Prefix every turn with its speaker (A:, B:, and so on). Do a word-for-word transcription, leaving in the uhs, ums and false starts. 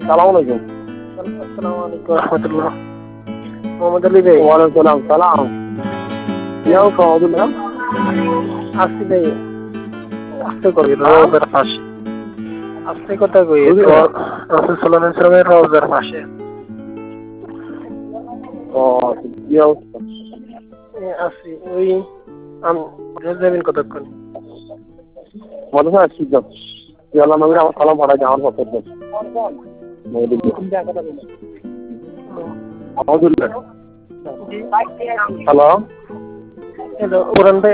A: সালাম আলাইকুম।
B: আসসালামু আলাইকুম রহমতুল্লাহ। মোহাম্মদ আলী ভাই।
A: ওয়ালাইকুম সালাম। ইয়াও কওদুল্লাহ
B: আসি ভাই আস্তে করি রোজার পাশে আস্তে কথা কই তো রাসূল সাল্লাল্লাহু আলাইহি ওয়াসাল্লামের রোজার পাশে
A: ও ইয়াও
B: আসি ওই আমি যাবেন কতক্ষণ
A: মনে হয় আসছি তো ইয়াল্লাহ নবী আমার সালাম পাঠাই আমার পক্ষ থেকে আলহামদুলিল্লাহ। হ্যালো
B: হ্যালো কোরআন ভাই